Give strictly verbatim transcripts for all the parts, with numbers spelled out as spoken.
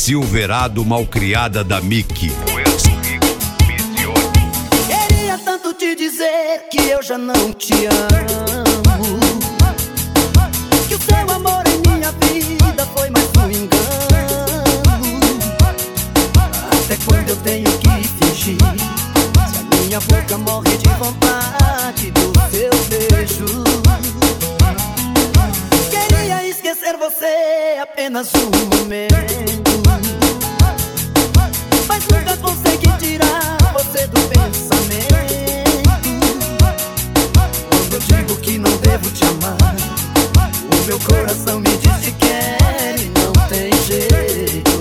Silverado malcriada da Mickey. Queria tanto te dizer que eu já não te amo, que o seu amor em minha vida foi mais um engano. Até quando eu tenho que fingir, se a minha boca morre de vontade do seu beijo? Queria esquecer você apenas um momento, mas nunca consegui tirar você do pensamento. Quando eu digo que não devo te amar, o meu coração me diz que quer e não tem jeito.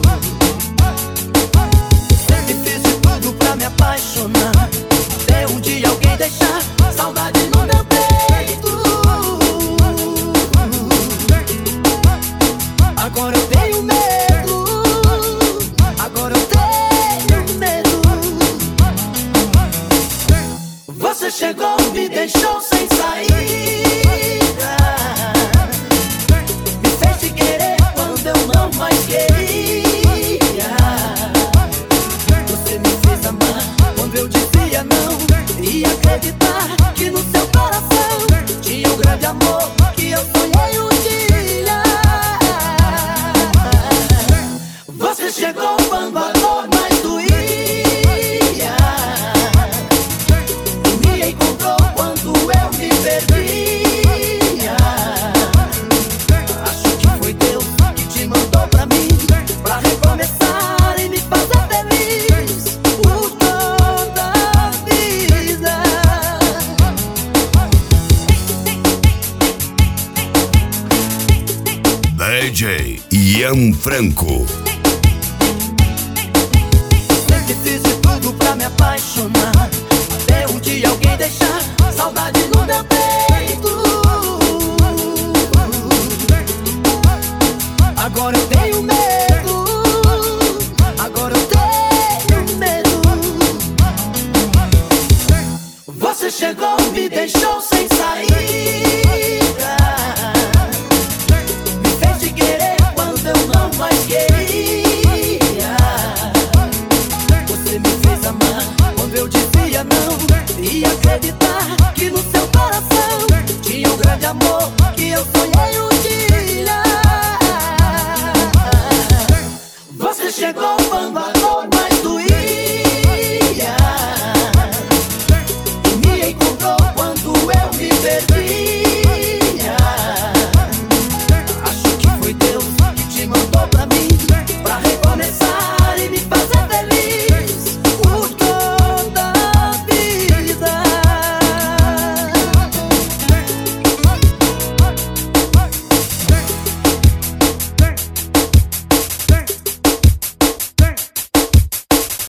Sempre fiz de tudo pra me apaixonar, até um dia alguém deixar saudade no meu peito. Agora eu tenho medo, agora eu tenho medo. Você chegou, me deixou sem saída, me fez te querer quando eu não mais queria. Você me fez amar quando eu dizia não, e acreditar que no seu coração tinha um grande amor que eu sonhei um dia. Você chegou quando a dor mais doía, e me encontrou quando eu me perdia. Acho que foi Deus que te mandou pra mim, pra recomeçar e me fazer feliz por toda a vida. D J Ian Franco. Sempre fiz de tudo pra me apaixonar, até um dia alguém deixar saudade no meu peito. Agora eu